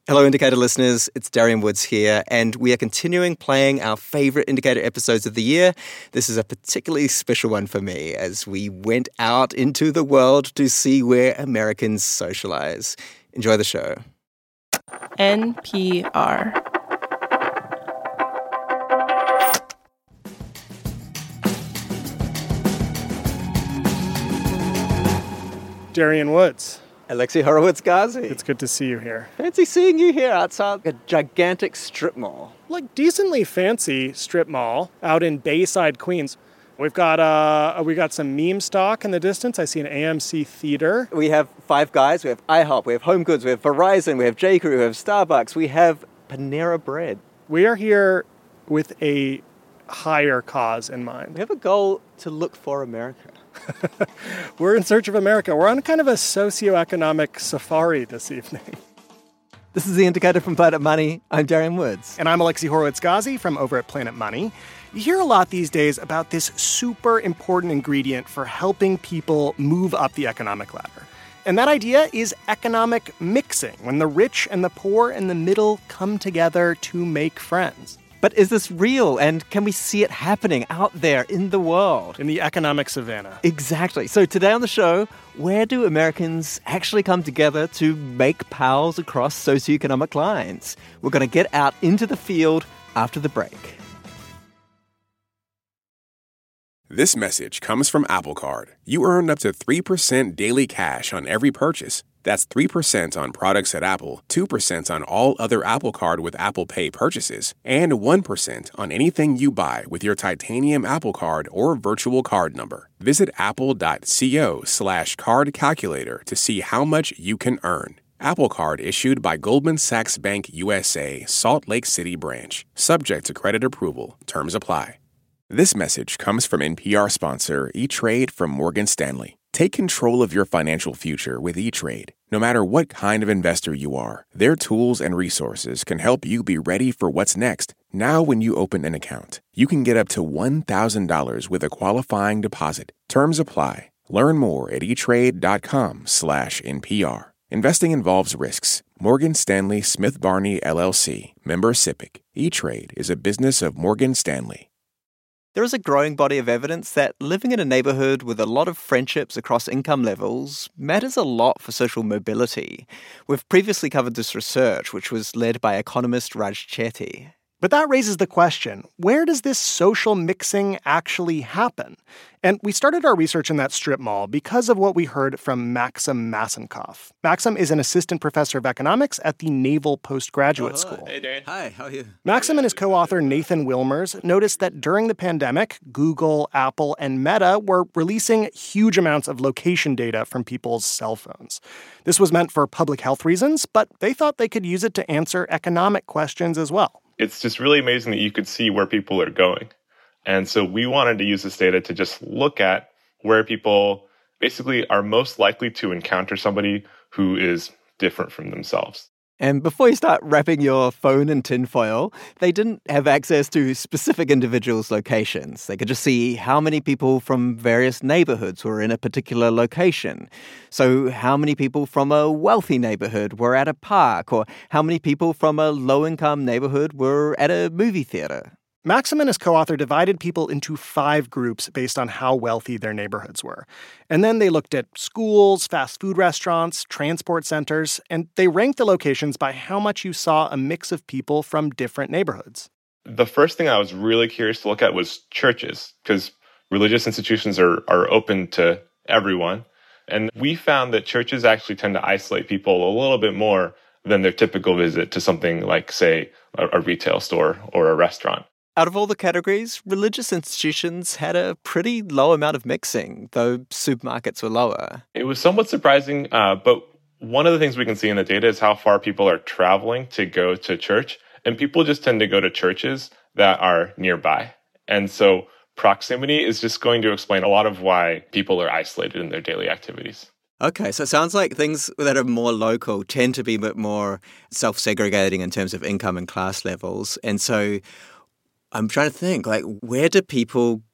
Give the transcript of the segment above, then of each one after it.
Hello, Indicator listeners. It's Darian Woods here, and we are continuing playing our favorite Indicator episodes of the year. This is a particularly special one for me as we went out into the world to see where Americans socialize. Enjoy the show. NPR. Darian Woods. Alexi Horowitz-Ghazi. It's good to see you here. Fancy seeing you here outside a gigantic strip mall. Like decently fancy strip mall out in Bayside, Queens. We've got some meme stock in the distance. I see an AMC theater. We have Five Guys, we have IHOP, we have Home Goods, we have Verizon, we have J.Crew, we have Starbucks, we have Panera Bread. We are here with a higher cause in mind. We have a goal to look for America. We're in search of America. We're on kind of a socioeconomic safari this evening. This is The Indicator from Planet Money. I'm Darian Woods. And I'm Alexi Horowitz-Ghazi from over at Planet Money. You hear a lot these days about this super important ingredient for helping people move up the economic ladder. And that idea is economic mixing, when the rich and the poor and the middle come together to make friends. But is this real, and can we see it happening out there in the world? In the economic savannah. Exactly. So today on the show, where do Americans actually come together to make pals across socioeconomic lines? We're going to get out into the field after the break. This message comes from Apple Card. You earn up to 3% daily cash on every purchase. That's 3% on products at Apple, 2% on all other Apple Card with Apple Pay purchases, and 1% on anything you buy with your titanium Apple Card or virtual card number. Visit apple.co/card calculator to see how much you can earn. Apple Card issued by Goldman Sachs Bank USA, Salt Lake City branch. Subject to credit approval. Terms apply. This message comes from NPR sponsor E-Trade from Morgan Stanley. Take control of your financial future with E-Trade. No matter what kind of investor you are, their tools and resources can help you be ready for what's next. Now when you open an account, you can get up to $1,000 with a qualifying deposit. Terms apply. Learn more at etrade.com/NPR. Investing involves risks. Morgan Stanley Smith Barney, LLC. Member SIPC. E-Trade is a business of Morgan Stanley. There is a growing body of evidence that living in a neighborhood with a lot of friendships across income levels matters a lot for social mobility. We've previously covered this research, which was led by economist Raj Chetty. But that raises the question, where does this social mixing actually happen? And we started our research in that strip mall because of what we heard from Maxim Massenkoff. Maxim is an assistant professor of economics at the Naval Postgraduate School. Hey, Darren. Hi, how are you? Maxim and his co-author Nathan Wilmers noticed that during the pandemic, Google, Apple, and Meta were releasing huge amounts of location data from people's cell phones. This was meant for public health reasons, but they thought they could use it to answer economic questions as well. It's just really amazing that you could see where people are going. And so we wanted to use this data to just look at where people basically are most likely to encounter somebody who is different from themselves. And before you start wrapping your phone in tinfoil, they didn't have access to specific individuals' locations. They could just see how many people from various neighborhoods were in a particular location. So how many people from a wealthy neighborhood were at a park, or how many people from a low-income neighborhood were at a movie theater. Maxim and his co-author divided people into 5 groups based on how wealthy their neighborhoods were. And then they looked at schools, fast food restaurants, transport centers, and they ranked the locations by how much you saw a mix of people from different neighborhoods. The first thing I was really curious to look at was churches, because religious institutions are open to everyone. And we found that churches actually tend to isolate people a little bit more than their typical visit to something like, say, a retail store or a restaurant. Out of all the categories, religious institutions had a pretty low amount of mixing, though supermarkets were lower. It was somewhat surprising, but one of the things we can see in the data is how far people are traveling to go to church. And people just tend to go to churches that are nearby. And so proximity is just going to explain a lot of why people are isolated in their daily activities. Okay, so it sounds like things that are more local tend to be a bit more self-segregating in terms of income and class levels. And so I'm trying to think, like, where do people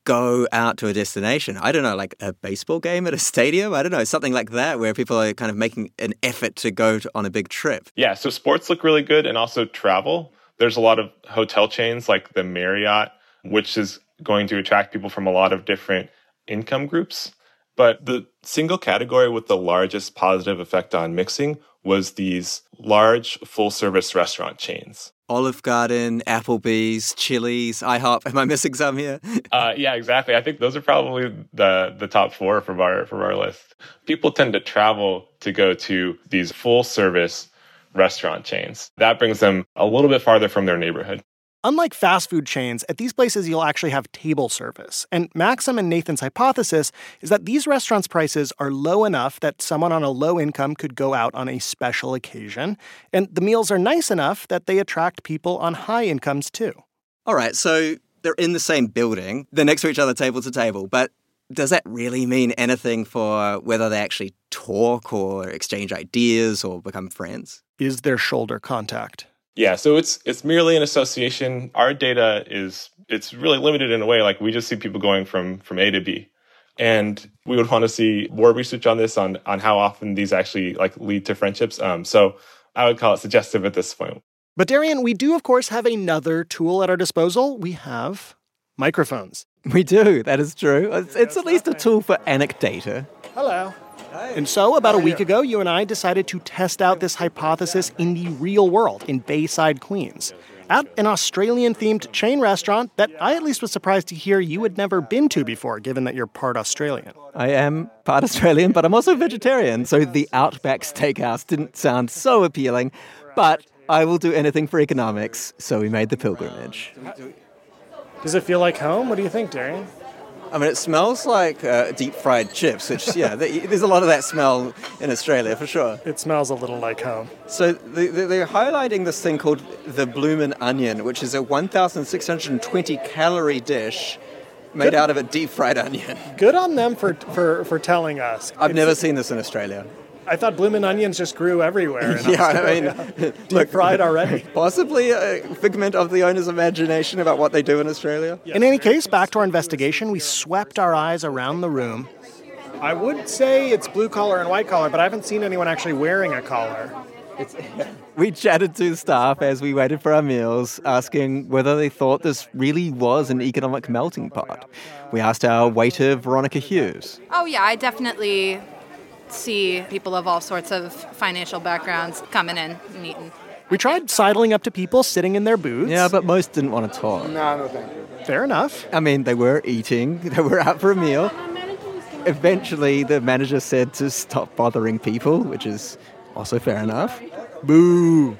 go out to a destination. I don't know, like a baseball game at a stadium? I don't know, something like that where people are kind of making an effort to go on a big trip. Yeah, so sports look really good, and also travel. There's a lot of hotel chains like the Marriott, which is going to attract people from a lot of different income groups. But the single category with the largest positive effect on mixing was these large full-service restaurant chains. Olive Garden, Applebee's, Chili's, IHOP. Am I missing some here? Yeah, exactly. I think those are probably the top four from our list. People tend to travel to go to these full-service restaurant chains. That brings them a little bit farther from their neighborhood. Unlike fast food chains, at these places you'll actually have table service. And Maxim and Nathan's hypothesis is that these restaurants' prices are low enough that someone on a low income could go out on a special occasion. And the meals are nice enough that they attract people on high incomes too. All right, so they're in the same building. They're next to each other, table to table. But does that really mean anything for whether they actually talk or exchange ideas or become friends? Is there shoulder contact? Yeah, so it's merely an association. Our data it's really limited in a way. Like, we just see people going from A to B. And we would want to see more research on this, on how often these actually like lead to friendships. So I would call it suggestive at this point. But Darian, we do, of course, have another tool at our disposal. We have microphones. We do, that is true. It's at least a tool for anecdata. Hello. And so, about a week ago, you and I decided to test out this hypothesis in the real world, in Bayside, Queens, at an Australian-themed chain restaurant that I at least was surprised to hear you had never been to before, given that you're part Australian. I am part Australian, but I'm also vegetarian, so the Outback Steakhouse didn't sound so appealing, but I will do anything for economics, so we made the pilgrimage. Does it feel like home? What do you think, Darian? I mean, it smells like deep-fried chips, which, yeah, there's a lot of that smell in Australia, for sure. It smells a little like home. So they're highlighting this thing called the Bloomin' Onion, which is a 1,620-calorie dish made out of a deep-fried onion. Good on them for telling us. I've never seen this in Australia. I thought bloomin' onions just grew everywhere. Yeah, I mean, deep fried already. Possibly a figment of the owner's imagination about what they do in Australia. In any case, back to our investigation, we swept our eyes around the room. I would say it's blue collar and white collar, but I haven't seen anyone actually wearing a collar. We chatted to staff as we waited for our meals, asking whether they thought this really was an economic melting pot. We asked our waiter, Veronica Hughes. Oh, yeah, I definitely see people of all sorts of financial backgrounds coming in and eating. We tried sidling up to people sitting in their booths. Yeah, but most didn't want to talk. No, thank you. Fair enough. I mean, they were eating. They were out for a meal. Eventually, the manager said to stop bothering people, which is also fair enough. Boo!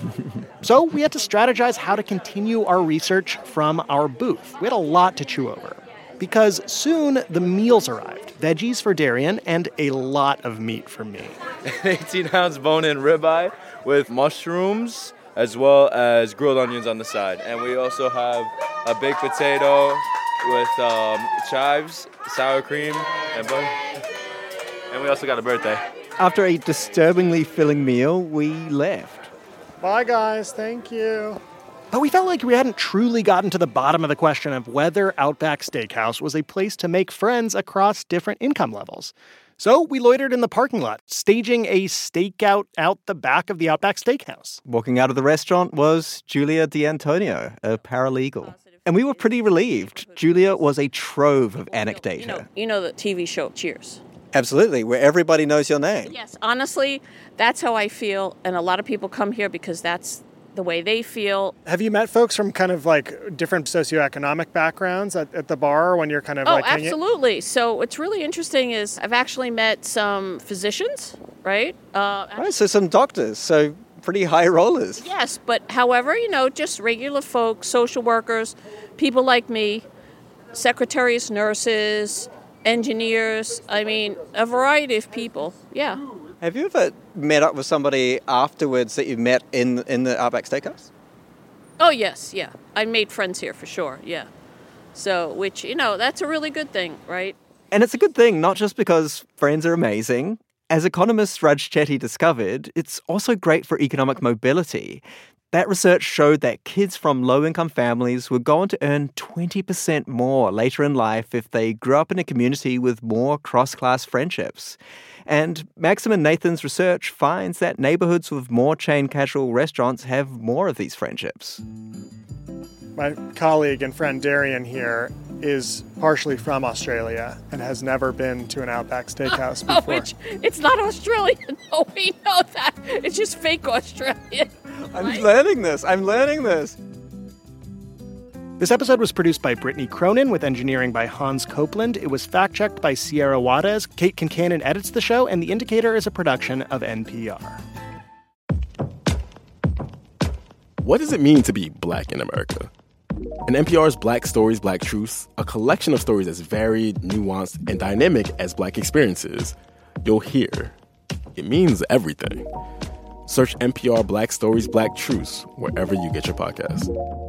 So we had to strategize how to continue our research from our booth. We had a lot to chew over. Because soon the meals arrived. Veggies for Darian and a lot of meat for me. 18-ounce bone-in ribeye with mushrooms as well as grilled onions on the side. And we also have a baked potato with chives, sour cream, and butter. And we also got a birthday. After a disturbingly filling meal, we left. Bye, guys. Thank you. But we felt like we hadn't truly gotten to the bottom of the question of whether Outback Steakhouse was a place to make friends across different income levels. So we loitered in the parking lot, staging a stakeout out the back of the Outback Steakhouse. Walking out of the restaurant was Julia D'Antonio, a paralegal. And we were pretty relieved. Julia was a trove of anecdata. You know the TV show Cheers? Absolutely, where everybody knows your name. Yes, honestly, that's how I feel. And a lot of people come here because that's the way they feel. Have you met folks from kind of like different socioeconomic backgrounds at the bar when you're kind of like hanging? Absolutely. So what's really interesting is I've actually met some physicians, right? Right, so some doctors, so pretty high rollers. Yes, but however, just regular folks, social workers, people like me, secretaries, nurses, engineers, a variety of people, yeah. Have you ever met up with somebody afterwards that you met in the Outback Steakhouse? Oh, yes, yeah. I made friends here for sure, yeah. So, which, that's a really good thing, right? And it's a good thing, not just because friends are amazing. As economist Raj Chetty discovered, it's also great for economic mobility. That research showed that kids from low-income families would go on to earn 20% more later in life if they grew up in a community with more cross-class friendships. And Maxim and Nathan's research finds that neighborhoods with more chain casual restaurants have more of these friendships. My colleague and friend Darian here is partially from Australia and has never been to an Outback Steakhouse before. It's not Australian. No, we know that. It's just fake Australian. I'm learning this. This episode was produced by Brittany Cronin with engineering by Hans Copeland. It was fact-checked by Sierra Juarez. Kate Kincannon edits the show, and The Indicator is a production of NPR. What does it mean to be Black in America? In NPR's Black Stories, Black Truths, a collection of stories as varied, nuanced, and dynamic as Black experiences, you'll hear it means everything. Search NPR Black Stories, Black Truths wherever you get your podcasts.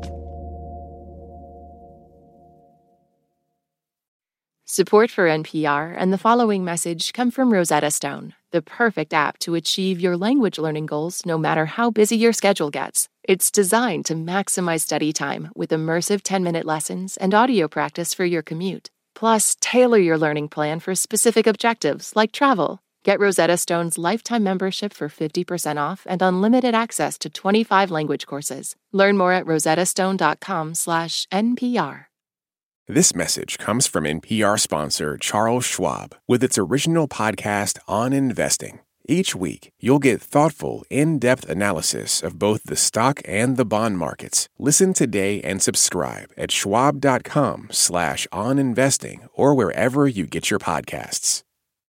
Support for NPR and the following message come from Rosetta Stone, the perfect app to achieve your language learning goals no matter how busy your schedule gets. It's designed to maximize study time with immersive 10-minute lessons and audio practice for your commute. Plus, tailor your learning plan for specific objectives like travel. Get Rosetta Stone's lifetime membership for 50% off and unlimited access to 25 language courses. Learn more at rosettastone.com/NPR. This message comes from NPR sponsor Charles Schwab with its original podcast On Investing. Each week, you'll get thoughtful, in-depth analysis of both the stock and the bond markets. Listen today and subscribe at schwab.com/oninvesting or wherever you get your podcasts.